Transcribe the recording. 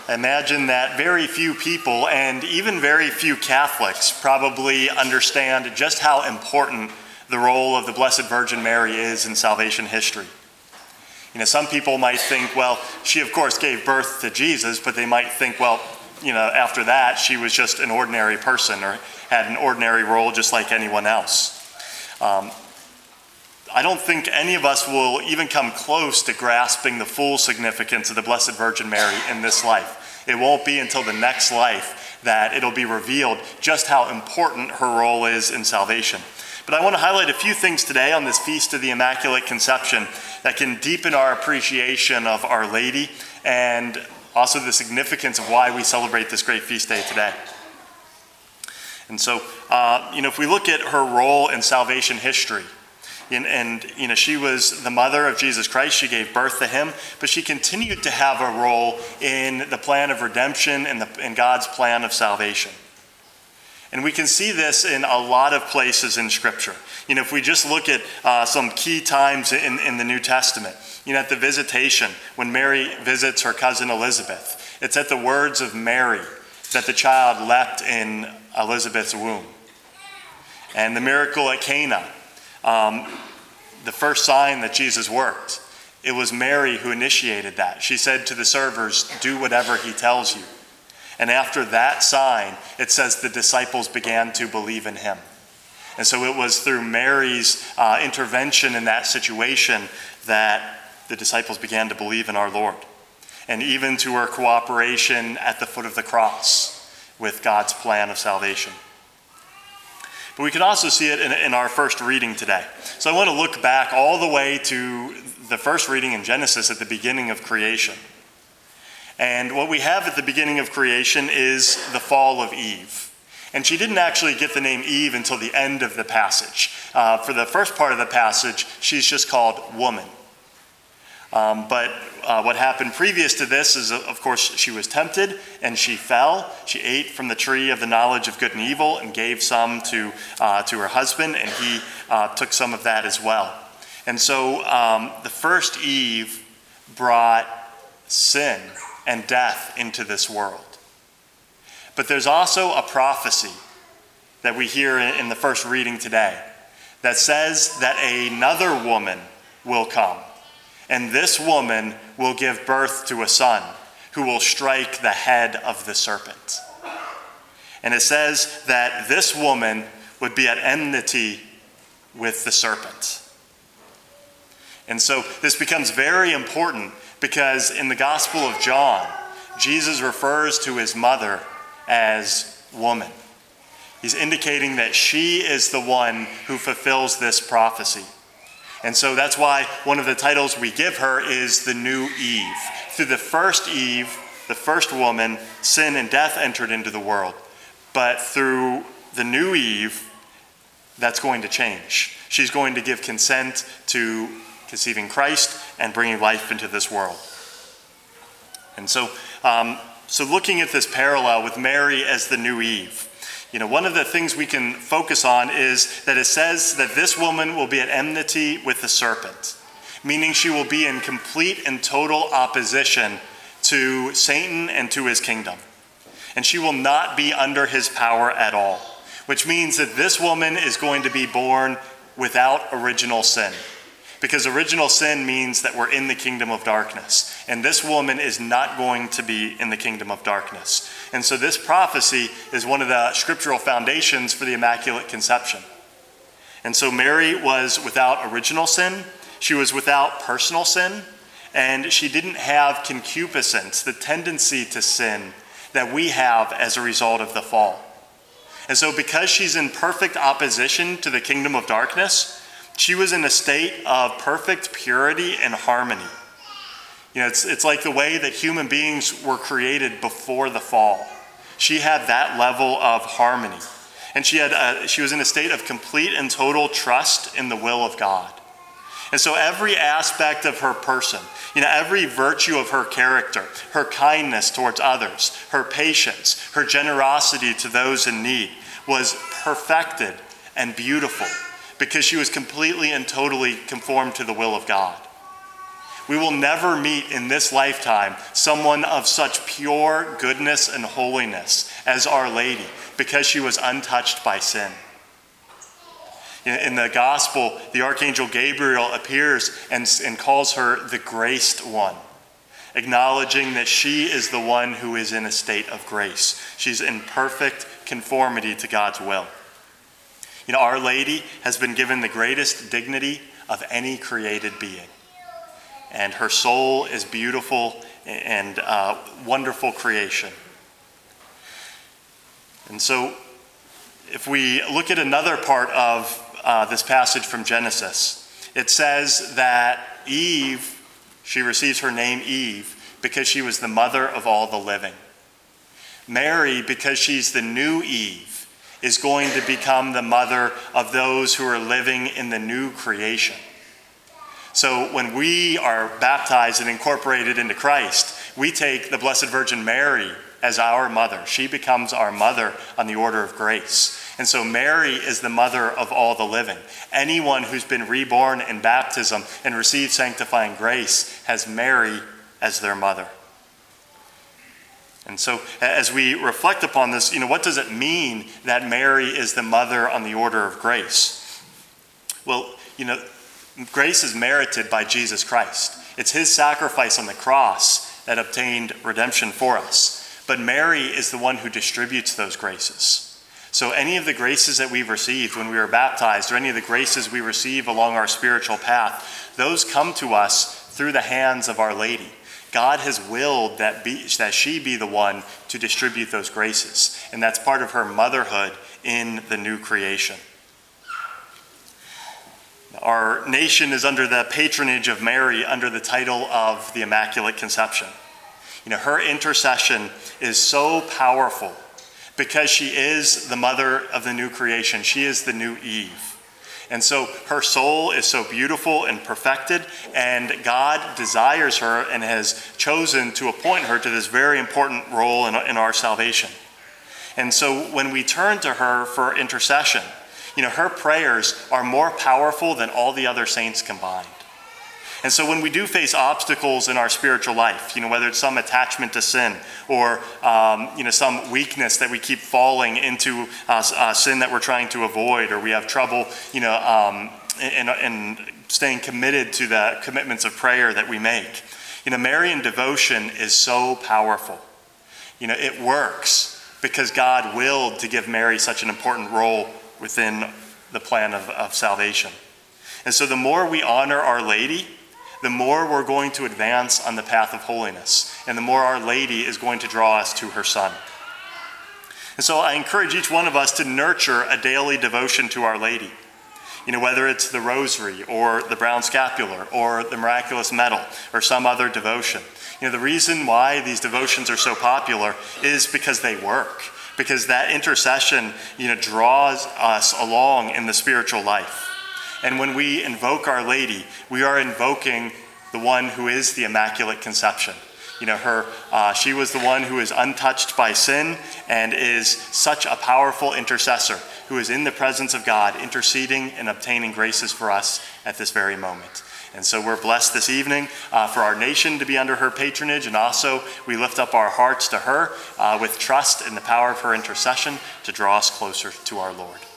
Imagine that very few people, and even very few Catholics, probably understand just how important the role of the Blessed Virgin Mary is in salvation history. Some people might think, well, she of course gave birth to Jesus, but they might think, well, after that, she was just an ordinary person or had an ordinary role just like anyone else. I don't think any of us will even come close to grasping the full significance of the Blessed Virgin Mary in this life. It won't be until the next life that it'll be revealed just how important her role is in salvation. But I want to highlight a few things today on this Feast of the Immaculate Conception that can deepen our appreciation of Our Lady and also the significance of why we celebrate this great feast day today. And so, if we look at her role in salvation history, she was the mother of Jesus Christ. She gave birth to him, but she continued to have a role in the plan of redemption and in God's plan of salvation. And we can see this in a lot of places in Scripture. If we just look at some key times in the New Testament, at the visitation, when Mary visits her cousin Elizabeth, it's at the words of Mary that the child leapt in Elizabeth's womb. And the miracle at Cana, the first sign that Jesus worked, it was Mary who initiated that. She said to the servers, "Do whatever he tells you." And after that sign, it says the disciples began to believe in him. And so it was through Mary's intervention in that situation that the disciples began to believe in our Lord. And even to her cooperation at the foot of the cross with God's plan of salvation. But we can also see it in our first reading today. So I want to look back all the way to the first reading in Genesis at the beginning of creation. And what we have at the beginning of creation is the fall of Eve. And she didn't actually get the name Eve until the end of the passage. For the first part of the passage, she's just called woman. But what happened previous to this is, of course, she was tempted and she fell. She ate from the tree of the knowledge of good and evil and gave some to her husband, and he took some of that as well. And so the first Eve brought sin and death into this world. But there's also a prophecy that we hear in the first reading today that says that another woman will come. And this woman will give birth to a son who will strike the head of the serpent. And it says that this woman would be at enmity with the serpent. And so this becomes very important because in the Gospel of John, Jesus refers to his mother as woman. He's indicating that she is the one who fulfills this prophecy. And so that's why one of the titles we give her is the new Eve. Through the first Eve, the first woman, sin and death entered into the world. But through the new Eve, that's going to change. She's going to give consent to conceiving Christ and bringing life into this world. And so looking at this parallel with Mary as the new Eve, one of the things we can focus on is that it says that this woman will be at enmity with the serpent, meaning she will be in complete and total opposition to Satan and to his kingdom. And she will not be under his power at all, which means that this woman is going to be born without original sin. Because original sin means that we're in the kingdom of darkness. And this woman is not going to be in the kingdom of darkness. And so this prophecy is one of the scriptural foundations for the Immaculate Conception. And so Mary was without original sin. She was without personal sin. And she didn't have concupiscence, the tendency to sin that we have as a result of the fall. And so because she's in perfect opposition to the kingdom of darkness, she was in a state of perfect purity and harmony. It's like the way that human beings were created before the fall. She had that level of harmony. And she was in a state of complete and total trust in the will of God. And so every aspect of her person, every virtue of her character, her kindness towards others, her patience, her generosity to those in need, was perfected and beautiful, because she was completely and totally conformed to the will of God. We will never meet in this lifetime someone of such pure goodness and holiness as Our Lady, because she was untouched by sin. In the gospel, the Archangel Gabriel appears and calls her the graced one, acknowledging that she is the one who is in a state of grace. She's in perfect conformity to God's will. Our Lady has been given the greatest dignity of any created being. And her soul is beautiful and wonderful creation. And so if we look at another part of this passage from Genesis, it says that Eve, she receives her name Eve because she was the mother of all the living. Mary, because she's the new Eve, is going to become the mother of those who are living in the new creation. So when we are baptized and incorporated into Christ, we take the Blessed Virgin Mary as our mother. She becomes our mother on the order of grace. And so Mary is the mother of all the living. Anyone who's been reborn in baptism and received sanctifying grace has Mary as their mother. And so as we reflect upon this, what does it mean that Mary is the mother on the order of grace? Well, grace is merited by Jesus Christ. It's his sacrifice on the cross that obtained redemption for us. But Mary is the one who distributes those graces. So any of the graces that we've received when we were baptized, or any of the graces we receive along our spiritual path, those come to us through the hands of Our Lady. God has willed that she be the one to distribute those graces. And that's part of her motherhood in the new creation. Our nation is under the patronage of Mary under the title of the Immaculate Conception. Her intercession is so powerful because she is the mother of the new creation. She is the new Eve. And so her soul is so beautiful and perfected, and God desires her and has chosen to appoint her to this very important role in our salvation. And so when we turn to her for intercession, her prayers are more powerful than all the other saints combined. And so when we do face obstacles in our spiritual life, whether it's some attachment to sin or, some weakness that we keep falling into sin that we're trying to avoid, or we have trouble, in staying committed to the commitments of prayer that we make. Marian devotion is so powerful. It works because God willed to give Mary such an important role within the plan of salvation. And so the more we honor Our Lady, the more we're going to advance on the path of holiness, and the more Our Lady is going to draw us to her Son. And so I encourage each one of us to nurture a daily devotion to Our Lady. Whether it's the Rosary or the Brown Scapular or the Miraculous Medal or some other devotion. The reason why these devotions are so popular is because they work, because that intercession, draws us along in the spiritual life. And when we invoke Our Lady, we are invoking the one who is the Immaculate Conception. She was the one who is untouched by sin and is such a powerful intercessor who is in the presence of God, interceding and obtaining graces for us at this very moment. And so we're blessed this evening for our nation to be under her patronage, and also we lift up our hearts to her with trust in the power of her intercession to draw us closer to our Lord.